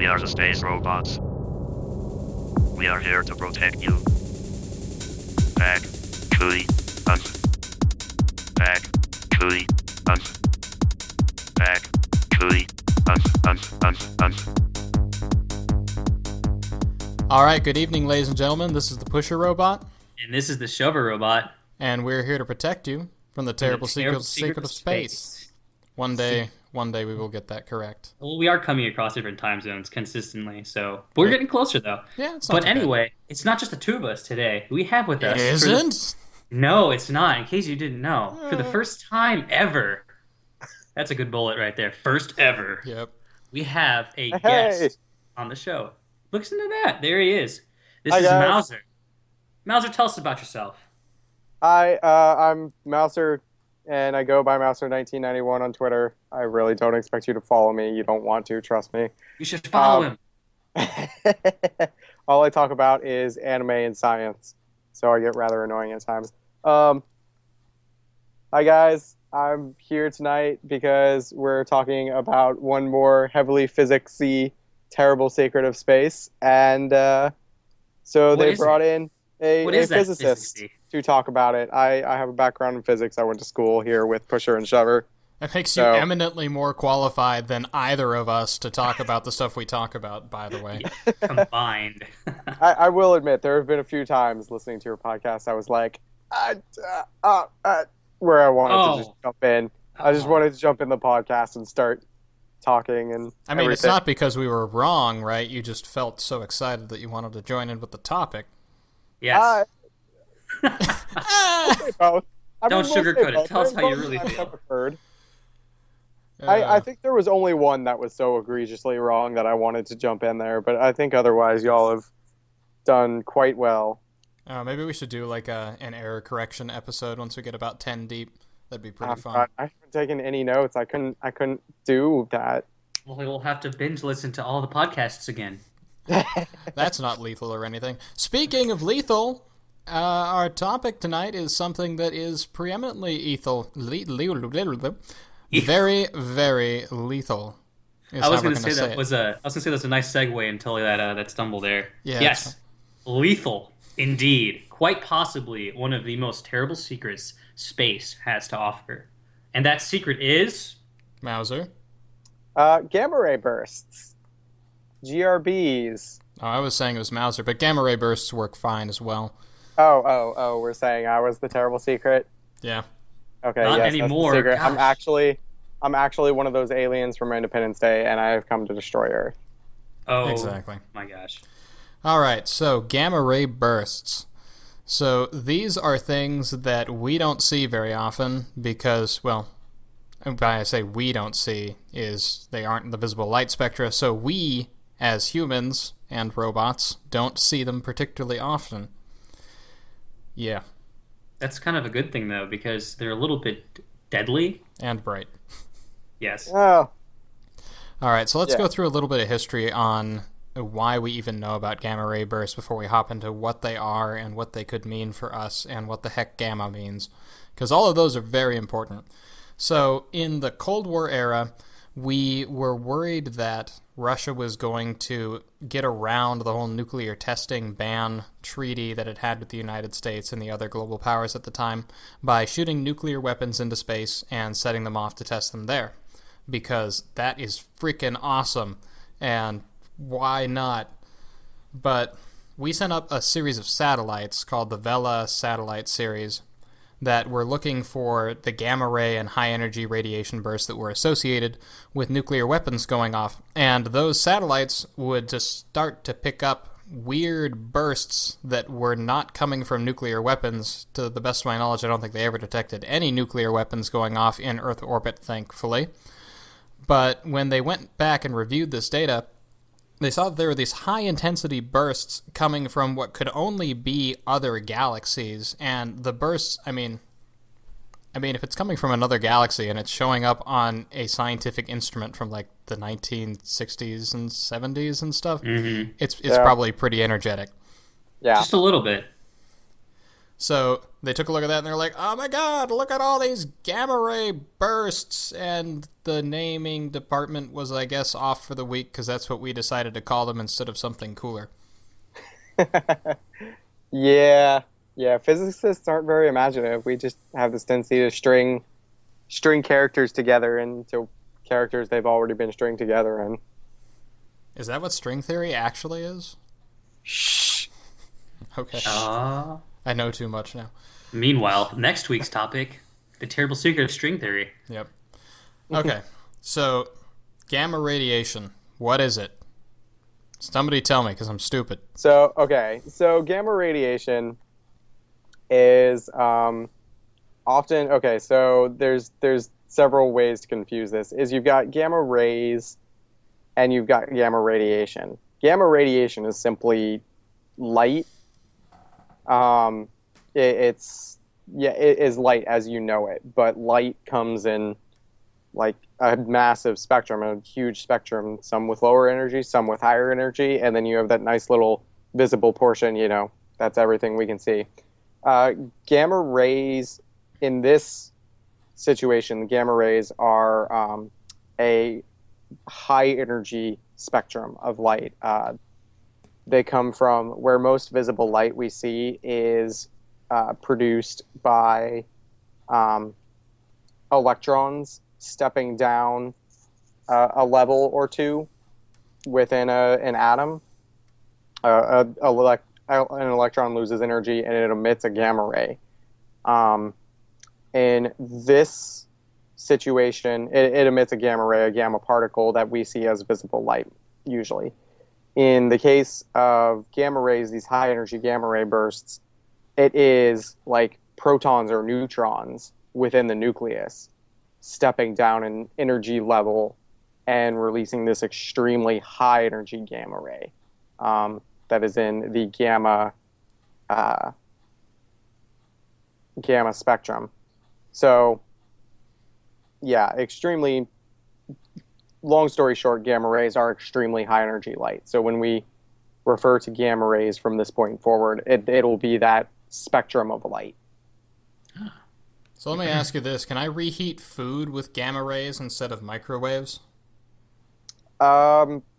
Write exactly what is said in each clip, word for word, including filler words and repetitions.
We are the space robots. We are here to protect you. Back, Cooey, us. Back, Cooey, us. Back, Cooey, us, us, us, us. All right, good evening, ladies and gentlemen. This is the Pusher Robot. And this is the Shover Robot. And we're here to protect you from the terrible, the terrible secret, secret of space. space. One day, one day we will get that correct. Well, we are coming across different time zones consistently, so we're getting closer though. Yeah, it's not But anyway, bad. It's not just the two of us today. We have with us. It isn't? The... No, it's not. In case you didn't know, uh... for the first time ever, that's a good bullet right there. First ever. Yep. We have a hey. guest on the show. Listen to that. There he is. This Hi, is guys. Mouser. Mouser, tell us about yourself. Hi, uh, I'm Mouser, and I go by Mouser nineteen ninety-one on Twitter. I really don't expect you to follow me. You don't want to, trust me. You should follow um, him. All I talk about is anime and science, so I get rather annoying at times. Um, hi, guys. I'm here tonight because we're talking about one more heavily physics-y, terrible secret of space, and uh, so What they is brought it? in a, What a is that physicist physics-y? to talk about it. I, I have a background in physics. I went to school here with Pusher and Shover. It makes you So- eminently more qualified than either of us to talk about the stuff we talk about, by the way. Yeah, combined. I, I will admit, there have been a few times listening to your podcast I was like, uh, uh, uh, uh, where I wanted Oh. to just jump in. I just Oh. wanted to jump in the podcast and start talking and I mean, it's everything. not because we were wrong, right? You just felt so excited that you wanted to join in with the topic. Yes. Uh, Ah! say both. I Don't mean, we'll sugarcoat say it. both. Tell us There's how you both really sides feel. I've preferred. Uh, I, I think there was only one that was so egregiously wrong that I wanted to jump in there, but I think otherwise y'all have done quite well. uh, maybe we should do like a, an error correction episode once we get about ten deep. That'd be pretty Oh, fun. God, I haven't taken any notes. I couldn't. I couldn't do that. Well, we'll have to binge listen to all the podcasts again. That's not lethal or anything. Speaking of lethal, uh, our topic tonight is something that is preeminently ethel, le- le- le- le- very, very lethal. is I was how we're going to gonna say that it. was a. I was going to say that's a nice segue until that uh, that stumble there. Yeah, Yes, that's- lethal indeed. Quite possibly one of the most terrible secrets space has to offer, and that secret is Mauser. Uh, gamma ray bursts, G R Bs. Oh, I was saying it was Mauser, but gamma ray bursts work fine as well. Oh, oh, oh! We're saying I was the terrible secret. Yeah. Okay, Not yes, that's the anymore, secret. I'm gosh. actually, I'm actually one of those aliens from Independence Day, and I have come to destroy Earth. oh Exactly. my gosh. All right, so gamma ray bursts. So these are things that we don't see very often because, well, by I say we don't see is they aren't in the visible light spectra, so we, as humans and robots, don't see them particularly often. Yeah, That's kind of a good thing though because they're a little bit deadly. and bright. Yes. Oh, All right, so let's Yeah. go through a little bit of history on why we even know about gamma ray bursts before we hop into what they are and what they could mean for us and what the heck gamma means. Because all of those are very important. So, in the Cold War era, we were worried that Russia was going to get around the whole nuclear testing ban treaty that it had with the United States and the other global powers at the time by shooting nuclear weapons into space and setting them off to test them there. Because that is freaking awesome. And why not? But we sent up a series of satellites called the Vela satellite series that were looking for the gamma ray and high energy radiation bursts that were associated with nuclear weapons going off. And those satellites would just start to pick up weird bursts that were not coming from nuclear weapons. To the best of my knowledge, I don't think they ever detected any nuclear weapons going off in Earth orbit, thankfully. But when they went back and reviewed this data, they saw that there were these high-intensity bursts coming from what could only be other galaxies, and the bursts, I mean, I mean, if it's coming from another galaxy and it's showing up on a scientific instrument from, like, the nineteen sixties and seventies and stuff, Mm-hmm. it's it's Yeah. probably pretty energetic. yeah. Just a little bit. So they took a look at that and they're like, oh my god, look at all these gamma ray bursts. And the naming department was, I guess, off for the week because that's what we decided to call them instead of something cooler. yeah, yeah. Physicists aren't very imaginative. We just have this tendency to string string characters together into characters they've already been stringed together in. Is that what string theory actually is? Shh. Okay. Uh, I know too much now. meanwhile, next week's topic, the terrible secret of string theory. Yep. Okay, so gamma radiation, what is it? Somebody tell me, because I'm stupid. So, okay, so gamma radiation is um, often, okay, so there's there's several ways to confuse this. Is you've got gamma rays and you've got gamma radiation. Gamma radiation is simply light. Um, it, it's, yeah, it is light as you know it, but light comes in like a massive spectrum, a huge spectrum, some with lower energy, some with higher energy, and then you have that nice little visible portion, you know, that's everything we can see. Uh, gamma rays, in this situation, the gamma rays are um, a high energy spectrum of light. Uh, they come from where most visible light we see is uh, produced by um, electrons stepping down uh, a level or two within a, an atom. Uh, a, a elect, an electron loses energy and it emits a gamma ray. Um, in this situation, it, it emits a gamma ray, a gamma particle that we see as visible light, usually. In the case of gamma rays, these high energy gamma ray bursts, it is like protons or neutrons within the nucleus stepping down in energy level and releasing this extremely high energy gamma ray um, that is in the gamma uh, gamma spectrum. So, yeah, extremely, long story short, gamma rays are extremely high energy light. So when we refer to gamma rays from this point forward, it, it'll be that spectrum of light. So let me ask you this. Can I reheat food with gamma rays instead of microwaves? Um,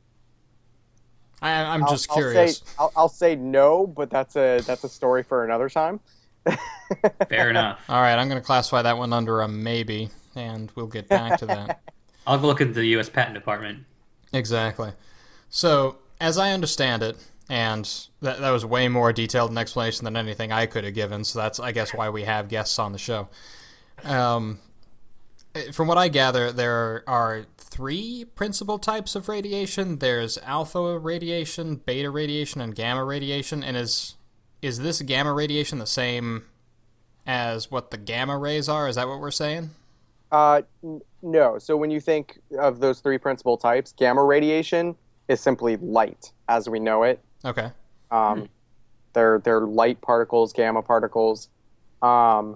I, I'm I'll, just I'll curious. say, I'll, I'll say no, but that's a that's a story for another time. Fair enough. All right, I'm going to classify that one under a maybe, and we'll get back to that. I'll go look into the U S Patent Department. Exactly. So, as I understand it, and that, that was way more detailed an explanation than anything I could have given, so that's, I guess, why we have guests on the show. Um, from what I gather, there are three principal types of radiation. There's alpha radiation, beta radiation, and gamma radiation. And is is this gamma radiation the same as what the gamma rays are? Is that what we're saying? Uh, n- no. So when you think of those three principal types, gamma radiation is simply light as we know it. Okay. Um, hmm. They're they're light particles, gamma particles. Um,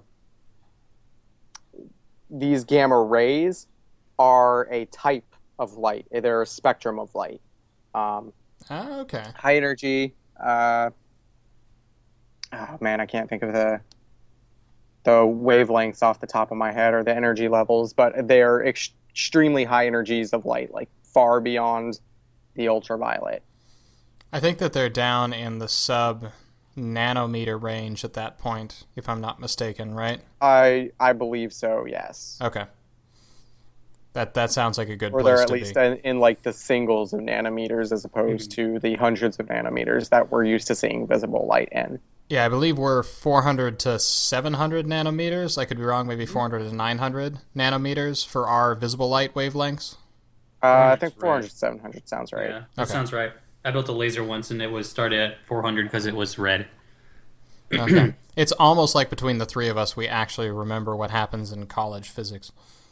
these gamma rays are a type of light. They're a spectrum of light. Um, oh, okay. High energy. Uh, oh man, I can't think of the the wavelengths off the top of my head or the energy levels, but they are ex- extremely high energies of light, like far beyond the ultraviolet. I think that they're down in the sub nanometer range at that point, if I'm not mistaken, right? I I believe so. Yes. Okay. That that sounds like a good or place they're at to least be. in, in like the singles of nanometers as opposed mm-hmm. to the hundreds of nanometers that we're used to seeing visible light in. Yeah, I believe we're four hundred to seven hundred nanometers. I could be wrong, maybe four hundred to nine hundred nanometers for our visible light wavelengths. Uh, I think four hundred to seven hundred sounds right. Yeah, that okay. sounds right. I built a laser once and it was started at four hundred because it was red. Okay. It's almost like between the three of us, we actually remember what happens in college physics.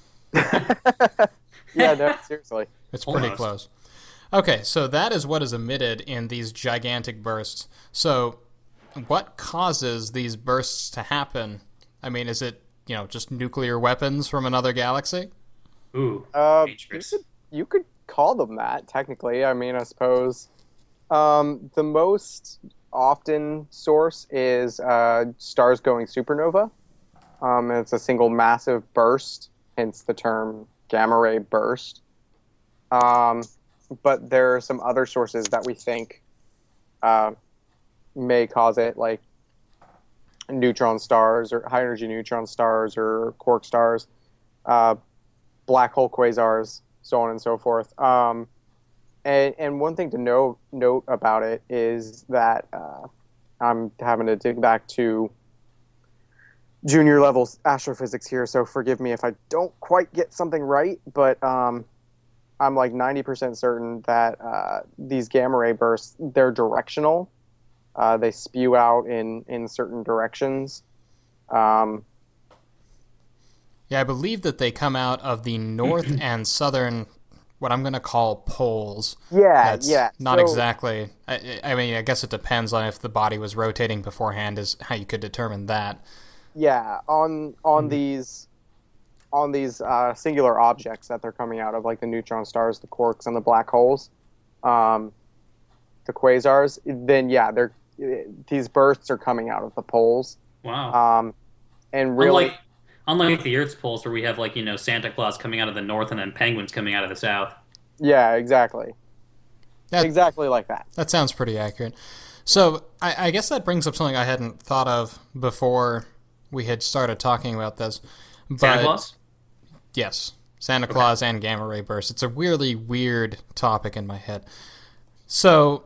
Yeah, no, seriously. It's pretty Almost. close. Okay, so that is what is emitted in these gigantic bursts. So what causes these bursts to happen? I mean, is it, you know, just nuclear weapons from another galaxy? Ooh, Uh, you, dangerous. could, you could call them that, technically. I mean, I suppose. Um, the most often source is uh, stars going supernova. Um, and it's a single massive burst, hence the term gamma ray burst. Um, but there are some other sources that we think uh, may cause it, like neutron stars or high energy neutron stars or quark stars, uh, black hole quasars, so on and so forth. Um, and, and one thing to know, note about it is that uh, I'm having to dig back to junior level astrophysics here, so forgive me if I don't quite get something right, but um, I'm like ninety percent certain that uh, these gamma ray bursts, they're directional. Uh, they spew out in, in certain directions. Um, yeah, I believe that they come out of the north and southern, what I'm going to call poles. Yeah, That's yeah. Not so, exactly. I, I mean, I guess it depends on if the body was rotating beforehand, is how you could determine that. Yeah, on on these on these uh, singular objects that they're coming out of, like the neutron stars, the quarks, and the black holes, um, the quasars. Then yeah, they're these bursts are coming out of the poles. Wow. Um, and really, unlike, unlike the Earth's poles, where we have like you know Santa Claus coming out of the north and then penguins coming out of the south. Yeah, exactly. That, exactly like that. That sounds pretty accurate. So I, I guess that brings up something I hadn't thought of before we had started talking about this. But, Santa Claus? Yes. Santa okay. Claus and gamma ray bursts. It's a really weird topic in my head. So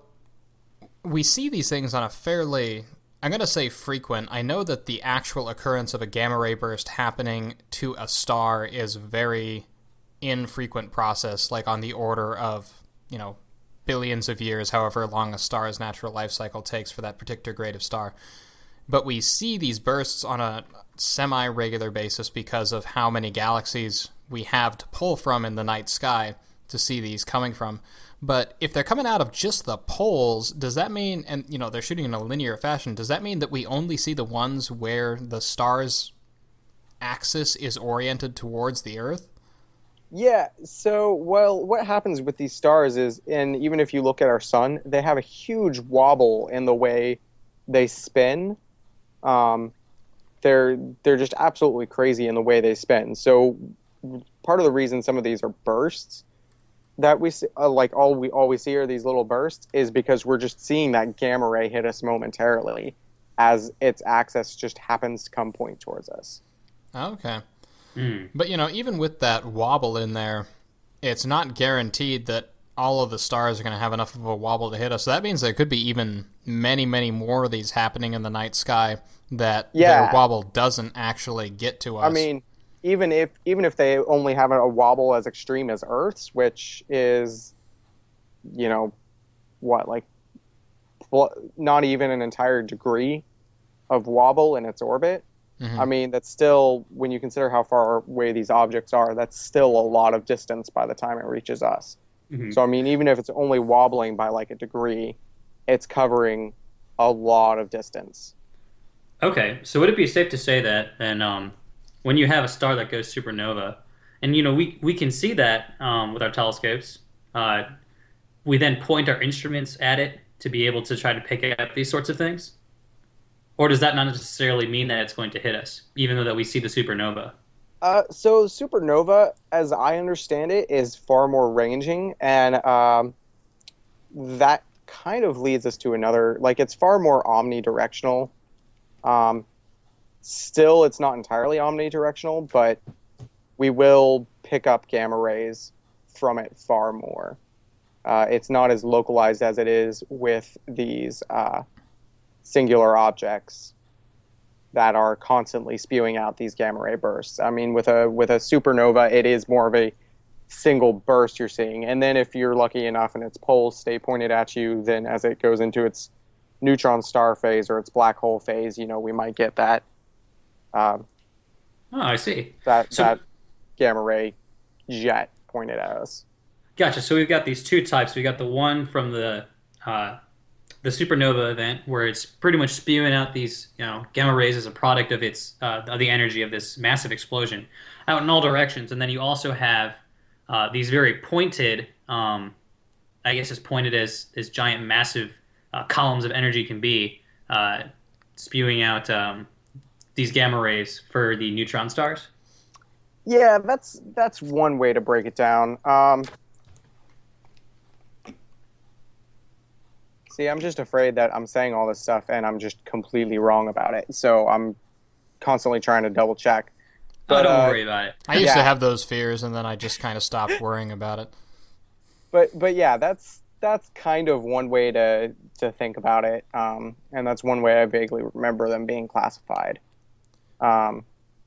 we see these things on a fairly, I'm going to say frequent. I know that the actual occurrence of a gamma ray burst happening to a star is a very infrequent process, like on the order of, you know, billions of years, however long a star's natural life cycle takes for that particular grade of star. But we see these bursts on a semi-regular basis because of how many galaxies we have to pull from in the night sky to see these coming from. But if they're coming out of just the poles, does that mean, and you know, they're shooting in a linear fashion, does that mean that we only see the ones where the star's axis is oriented towards the Earth? Yeah, so, well, what happens with these stars is, and even if you look at our sun, they have a huge wobble in the way they spin. Um, they're they're just absolutely crazy in the way they spin. So part of the reason some of these are bursts that we see, uh, like all we all we see are these little bursts, is because we're just seeing that gamma ray hit us momentarily as its axis just happens to come point towards us. Okay. Mm. But, you know, even with that wobble in there, it's not guaranteed that all of the stars are going to have enough of a wobble to hit us. So that means there could be even many, many more of these happening in the night sky that yeah. their wobble doesn't actually get to us. I mean, even if even if they only have a wobble as extreme as Earth's, which is, you know, what, like, not even an entire degree of wobble in its orbit, mm-hmm. I mean, that's still, when you consider how far away these objects are, that's still a lot of distance by the time it reaches us. Mm-hmm. So, I mean, even if it's only wobbling by like a degree, it's covering a lot of distance. Okay, so would it be safe to say that then um, when you have a star that goes supernova, and, you know, we, we can see that um, with our telescopes, uh, we then point our instruments at it to be able to try to pick up these sorts of things? Or does that not necessarily mean that it's going to hit us, even though that we see the supernova? Uh, so supernova, as I understand it, is far more ranging, and um, that kind of leads us to another, like, it's far more omnidirectional. Um, still, it's not entirely omnidirectional, but we will pick up gamma rays from it far more. Uh, it's not as localized as it is with these uh, singular objects that are constantly spewing out these gamma ray bursts. I mean, with a with a supernova, it is more of a single burst you're seeing. And then if you're lucky enough and its poles stay pointed at you, then as it goes into its neutron star phase or its black hole phase, you know, we might get that. Um, oh, I see. That so, that gamma ray jet pointed at us. Gotcha. So we've got these two types. We got the one from the uh, the supernova event, where it's pretty much spewing out these, you know, gamma rays as a product of its uh, of the energy of this massive explosion out in all directions. And then you also have uh, these very pointed, um, I guess as pointed as as giant massive uh, columns of energy can be, uh, spewing out um, these gamma rays for the neutron stars. Yeah, that's that's one way to break it down. Um, see, I'm just afraid that I'm saying all this stuff and I'm just completely wrong about it. So I'm constantly trying to double check. But, oh, don't uh, worry about it. I used Yeah. to have those fears, and then I just kind of stopped worrying about it. But but yeah, that's that's kind of one way to to think about it, um, and that's one way I vaguely remember them being classified. Um,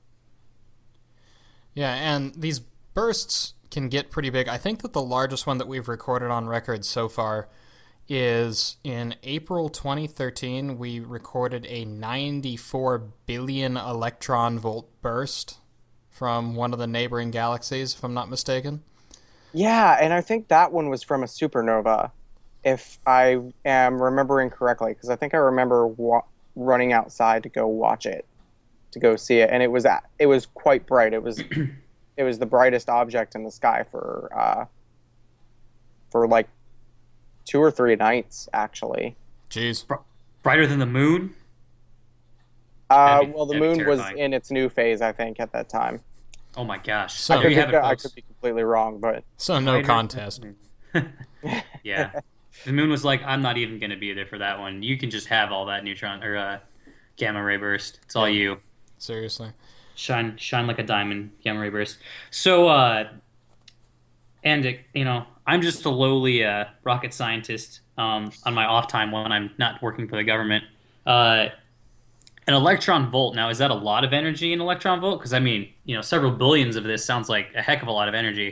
Yeah, and these bursts can get pretty big. I think that the largest one that we've recorded on record so far is in April twenty thirteen. We recorded a ninety-four billion electron volt burst from one of the neighboring galaxies, if I'm not mistaken. yeah, and I think that one was from a supernova, if I am remembering correctly, because I think I remember wa- running outside to go watch it, to go see it, and it was at, it was quite bright. It was it was the brightest object in the sky for uh, for like two or three nights, actually. Jeez. Brighter than the moon? Uh, That'd be- well, the that'd be moon was terrifying. in its new phase, I think, at that time. Oh my gosh. So- there Could you be- have it, I folks. could be completely wrong, but So no Brighter- contest. Yeah. The moon was like, I'm not even going to be there for that one. You can just have all that neutron or uh, gamma ray burst. It's all you. Seriously. Shine shine like a diamond, gamma ray burst. So, uh, and, it, you know, I'm just a lowly uh, rocket scientist um, on my off time when I'm not working for the government. Uh, an electron volt, now, is that a lot of energy in electron volt? Because, I mean, you know, several billions of this sounds like a heck of a lot of energy.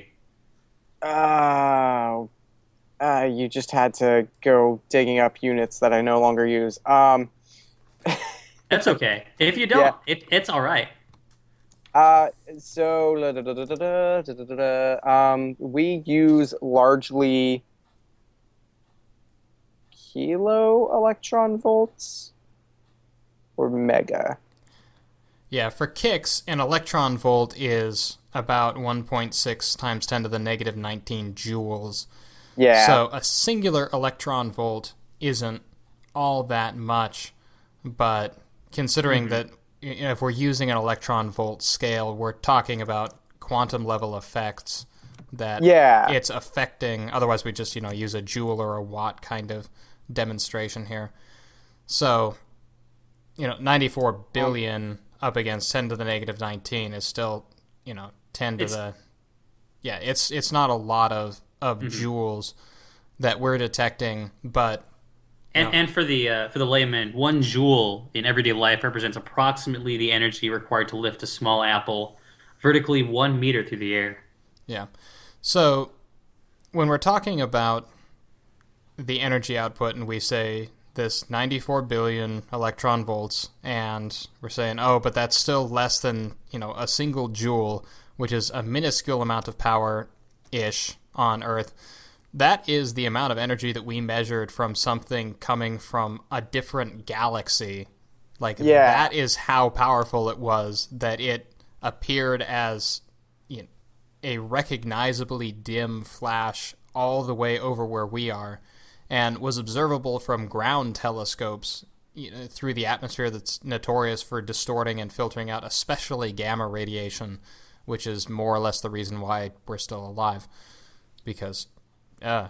uh, uh, you just had to go digging up units that I no longer use. Um, That's okay. If you don't, Yeah. it, it's all right. uh, so la- da- da- da- da- da- da- da- da- da. um, we use largely kilo electron volts or mega. Yeah, for kicks, an electron volt is about one point six times ten to the negative nineteen joules. Yeah. So a singular electron volt isn't all that much, but considering Mm-hmm. that you know, if we're using an electron volt scale, we're talking about quantum level effects that Yeah. it's affecting. Otherwise, we just you know use a joule or a watt kind of demonstration here. So, you know, ninety-four billion up against ten to the negative nineteen is still you know ten to It's- the yeah. It's it's not a lot of of Mm-hmm. joules that we're detecting, but And, Yeah. and for the uh, for the layman, one joule in everyday life represents approximately the energy required to lift a small apple vertically one meter through the air. yeah. So when we're talking about the energy output and we say this ninety-four billion electron volts and we're saying, oh, but that's still less than, you know, a single joule, which is a minuscule amount of power-ish on Earth. That is the amount of energy that we measured from something coming from a different galaxy. Like, Yeah. that is how powerful it was, that it appeared as you know, a recognizably dim flash all the way over where we are, and was observable from ground telescopes you know, through the atmosphere that's notorious for distorting and filtering out especially gamma radiation, which is more or less the reason why we're still alive. Because, uh,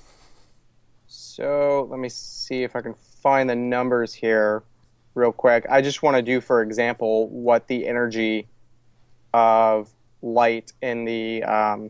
So let me see if I can find the numbers here real quick. I just want to do, for example, what the energy of light in the um,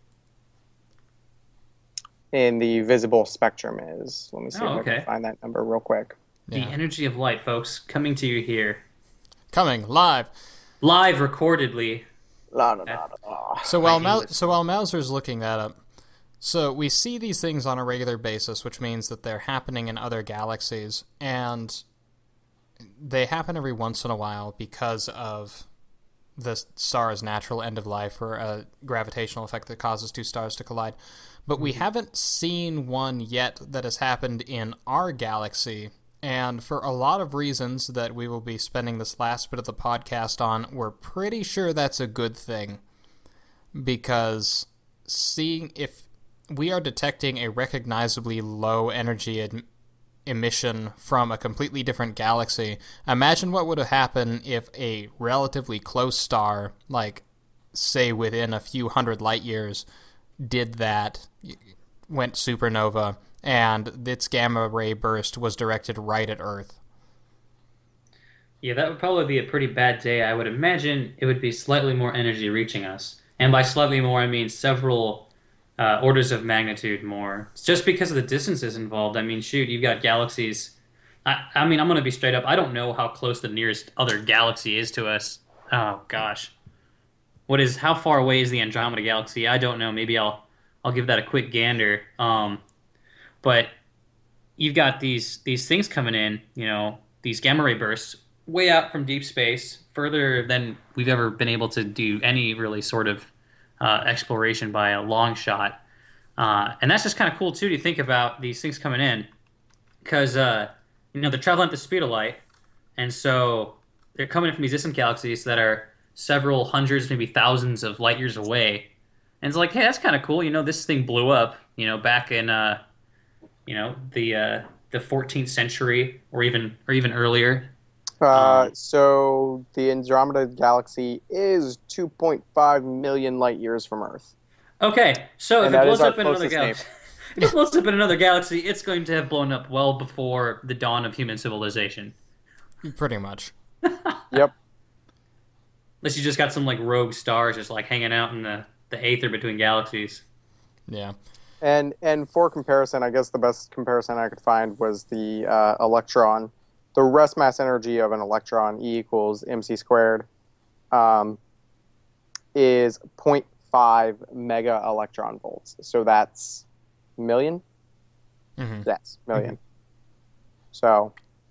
in the visible spectrum is. Let me see Oh, if I okay. can find that number real quick. The Yeah. energy of light, folks, coming to you here. coming live. Live recordedly. La, la, la, la, la. So while I Mau- hate this. so while Mauser's looking that up, so we see these things on a regular basis, which means that they're happening in other galaxies, and they happen every once in a while because of the star's natural end of life or a gravitational effect that causes two stars to collide. But we haven't seen one yet that has happened in our galaxy. And for a lot of reasons that we will be spending this last bit of the podcast on, we're pretty sure that's a good thing. Because seeing if we are detecting a recognizably low energy ed- emission from a completely different galaxy. Imagine what would have happened if a relatively close star, like, say, within a few hundred light years, did that, went supernova, and its gamma ray burst was directed right at Earth. Yeah, that would probably be a pretty bad day. I would imagine it would be slightly more energy reaching us. And by slightly more, I mean several uh, orders of magnitude more. It's just because of the distances involved. I mean, shoot, you've got galaxies. I, I mean, I'm going to be straight up. I don't know how close the nearest other galaxy is to us. Oh, gosh. What is, how far away is the Andromeda Galaxy? I don't know. Maybe I'll I'll give that a quick gander. Um, but you've got these these things coming in, you know, these gamma ray bursts way out from deep space, further than we've ever been able to do any really sort of uh, exploration by a long shot. Uh, and that's just kind of cool, too, to think about these things coming in. Because, uh, you know, they're traveling at the speed of light. And so they're coming in from these distant galaxies that are several hundreds, maybe thousands of light years away. And it's like, hey, that's kind of cool. You know, this thing blew up, you know, back in, uh, you know, the uh, the fourteenth century or even or even earlier. Uh, Um, so the Andromeda Galaxy is two point five million light years from Earth. Okay, so And if it that is blows our up in another closest galaxy, if it blows up in another galaxy, it's going to have blown up well before the dawn of human civilization. Pretty much. Yep. Unless you just got some like rogue stars just like hanging out in the, the aether between galaxies. Yeah. And and for comparison, I guess the best comparison I could find was the uh, electron. The rest mass energy of an electron, E equals mc squared, um, is zero point five mega electron volts. So that's million? Mm-hmm. Yes, million. So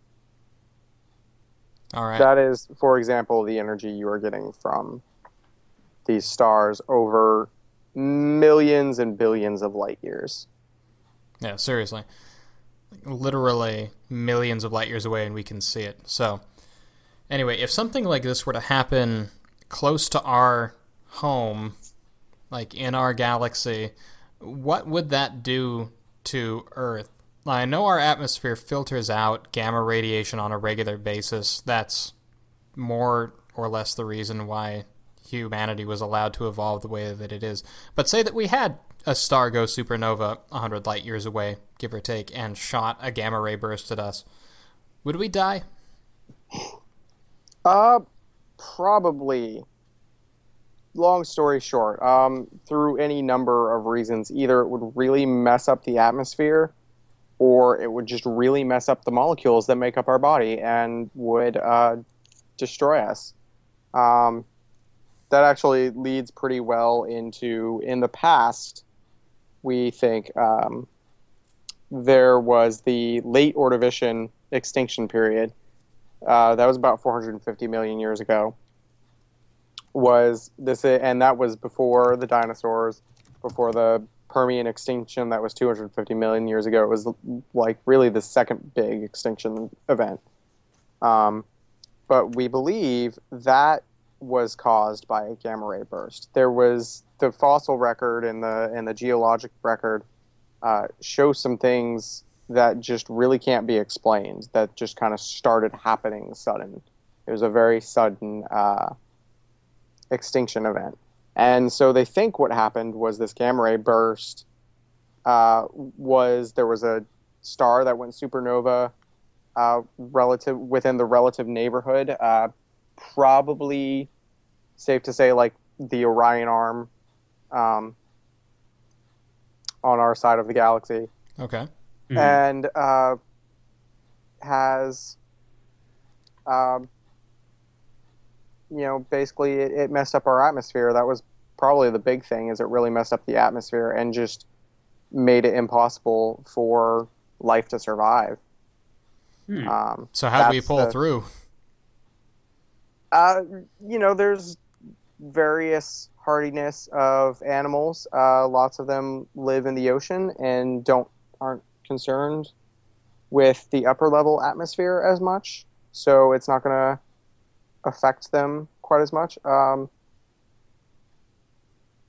All right. that is, for example, the energy you are getting from these stars over millions and billions of light years. Yeah, seriously. Literally millions of light years away and we can see it. So, anyway, if something like this were to happen close to our home, like in our galaxy, what would that do to Earth? I know our atmosphere filters out gamma radiation on a regular basis. That's more or less the reason why humanity was allowed to evolve the way that it is. But say that we had a star go supernova one hundred light years away, give or take, and shot a gamma ray burst at us. Would we die? Uh, probably. Long story short, um, through any number of reasons, either it would really mess up the atmosphere, or it would just really mess up the molecules that make up our body and would uh, destroy us. Um, that actually leads pretty well into, in the past, we think um, there was the late Ordovician extinction period. Uh, that was about four hundred fifty million years ago. Was this, and that was before the dinosaurs, before the Permian extinction that was two hundred fifty million years ago. It was like really the second big extinction event. Um, but we believe that was caused by a gamma ray burst. There was the fossil record and the and the geologic record uh, show some things that just really can't be explained. That just kind of started happening sudden. It was a very sudden uh, extinction event. And so they think what happened was this gamma ray burst uh, was there was a star that went supernova uh, relative within the relative neighborhood. Uh, probably safe to say like the Orion Arm um, on our side of the galaxy. Okay. Mhm. And uh, has um, you know, basically it, it messed up our atmosphere. That was probably the big thing, is it really messed up the atmosphere and just made it impossible for life to survive. Hmm. Um, So how do we that's pull the- through? Uh, you know, there's various hardiness of animals. Uh, lots of them live in the ocean and don't aren't concerned with the upper level atmosphere as much, so it's not going to affect them quite as much. Um,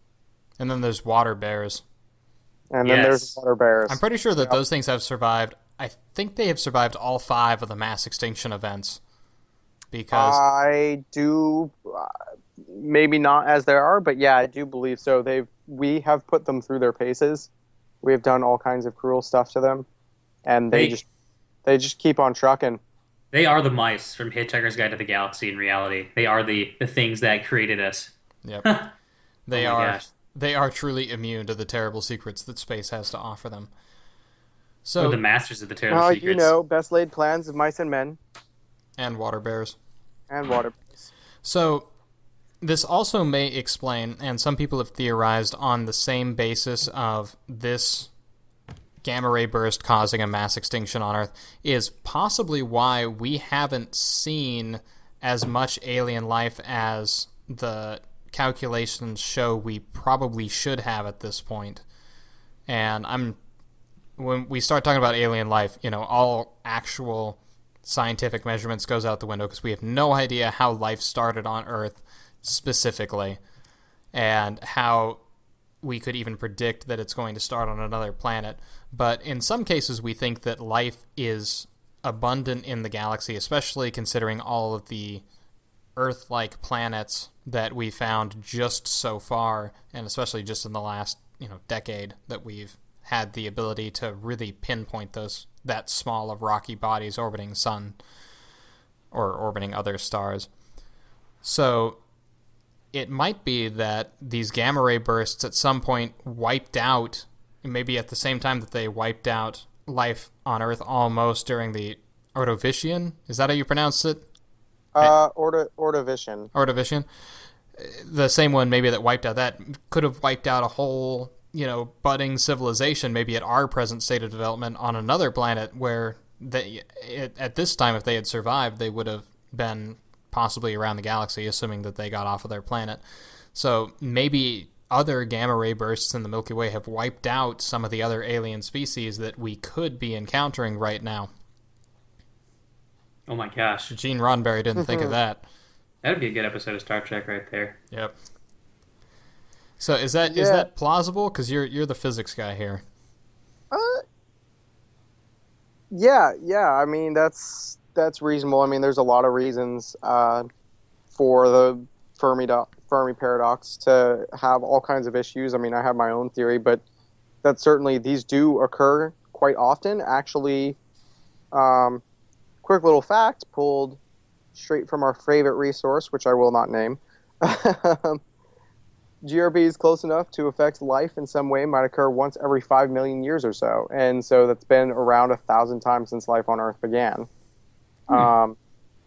And then there's water bears. and then there's Yes. water bears. I'm pretty sure that Yep. those things have survived I think they have survived all five of the mass extinction events. Because I do, uh, maybe not as there are, but yeah, I do believe so. They've we have put them through their paces. We have done all kinds of cruel stuff to them, and they, They- just they just keep on trucking. They are the mice from Hitchhiker's Guide to the Galaxy in reality. They are the, the things that created us. yep, Oh they my are gosh. they are truly immune to the terrible secrets that space has to offer them. We're So the masters of the terrible Uh, secrets. you know, best laid plans of mice and men and water bears. and water. So, this also may explain, and some people have theorized on the same basis of this gamma ray burst causing a mass extinction on Earth, is possibly why we haven't seen as much alien life as the calculations show we probably should have at this point. And I'm when we start talking about alien life, you know, all actual scientific measurements goes out the window because we have no idea how life started on Earth specifically and how we could even predict that it's going to start on another planet. But in some cases, we think that life is abundant in the galaxy, especially considering all of the Earth-like planets that we found just so far, and especially just in the last, you know, decade that we've had the ability to really pinpoint those that small of rocky bodies orbiting sun or orbiting other stars. So it might be that these gamma ray bursts at some point wiped out, maybe at the same time that they wiped out life on Earth almost during the Ordovician. Is that how you pronounce it? Uh, Ordo, Ordovician. Ordovician? The same one maybe that wiped out that could have wiped out a whole, you know, budding civilization, maybe at our present state of development on another planet where they, it, at this time, if they had survived, they would have been possibly around the galaxy, assuming that they got off of their planet. So maybe other gamma ray bursts in the Milky Way have wiped out some of the other alien species that we could be encountering right now. Oh my gosh. Gene Roddenberry didn't think of that. That would be a good episode of Star Trek right there. Yep. So is that is Yeah. that plausible? Because you're you're the physics guy here. Uh, yeah, yeah. I mean, that's that's reasonable. I mean, there's a lot of reasons uh, for the Fermi do- Fermi paradox to have all kinds of issues. I mean, I have my own theory, but that certainly these do occur quite often. Actually, um, quick little fact pulled straight from our favorite resource, which I will not name. G R B is close enough to affect life in some way, might occur once every five million years or so. And so that's been around a thousand times since life on Earth began. Hmm. Um,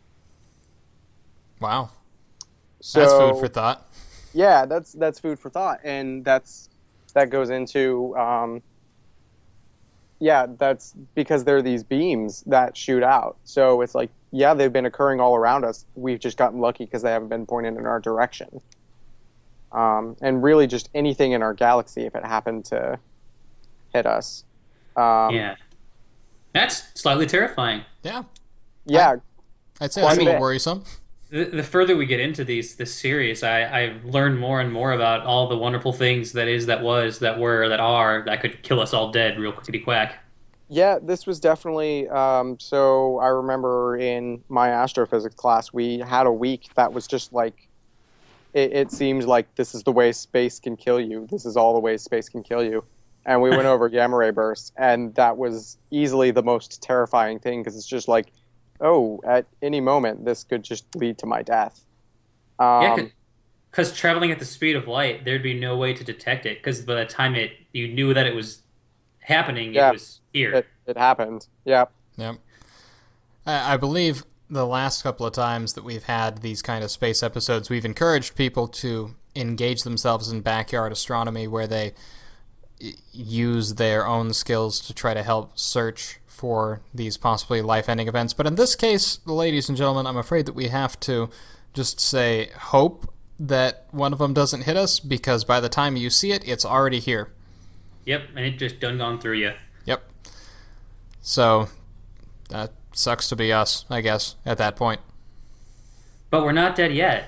Wow, so, that's food for thought. Yeah, that's that's food for thought. And that's that goes into, um, yeah, that's because there are these beams that shoot out. So it's like, yeah, they've been occurring all around us. We've just gotten lucky because they haven't been pointed in our direction. Um, and really just anything in our galaxy if it happened to hit us. Um, Yeah. That's slightly terrifying. Yeah, yeah, I'd say Quite that's a a little bit. worrisome. The, the further we get into these this series, I, I've learned more and more about all the wonderful things that is, that was, that were, that are, that could kill us all dead real quickity quack. yeah, this was definitely, um, so I remember in my astrophysics class, we had a week that was just like, it, it seemed like this is the way space can kill you. This is all the ways space can kill you. And we went over gamma ray bursts, and that was easily the most terrifying thing because it's just like, oh, at any moment, this could just lead to my death. Um, Yeah, because traveling at the speed of light, there'd be no way to detect it. Because by the time it you knew that it was happening, Yeah. it was here. it, it happened. Yeah. Yep. I, I believe the last couple of times that we've had these kind of space episodes, we've encouraged people to engage themselves in backyard astronomy where they y- use their own skills to try to help search for these possibly life-ending events. But in this case, ladies and gentlemen, I'm afraid that we have to just say hope that one of them doesn't hit us, because by the time you see it, it's already here. Yep, and it just done gone through you. Yep. So, that sucks to be us, I guess, at that point. But we're not dead yet.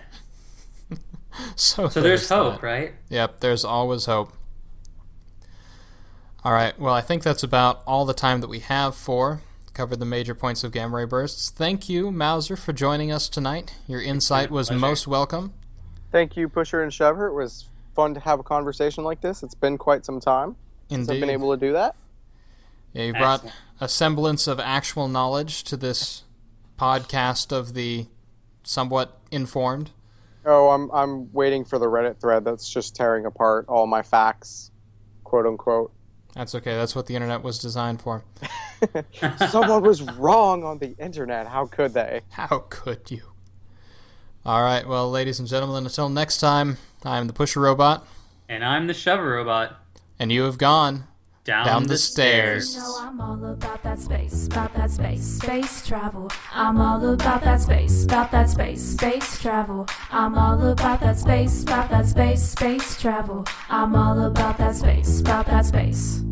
So, So there's that. hope, right? Yep, there's always hope. All right, well, I think that's about all the time that we have for. Covered the major points of gamma ray bursts. Thank you, Mauser, for joining us tonight. Your insight was Pleasure. most welcome. Thank you, Pusher and Shover. It was fun to have a conversation like this. It's been quite some time since I've been Indeed. able to do that. Yeah, you brought Excellent. a semblance of actual knowledge to this podcast of the somewhat informed. Oh, I'm I'm waiting for the Reddit thread that's just tearing apart all my facts, quote unquote. That's okay. That's what the internet was designed for. Someone was wrong on the internet. How could they? How could you? All right, well, ladies and gentlemen, until next time, I'm the Pusher Robot, And I'm the Shover Robot. and you have gone Down, Down the, the stairs. stairs. You know I'm all about that space, about that space, space travel. I'm all about that space, about that space, space travel. I'm all about that space, about that space, space travel. I'm all about that space, about that space.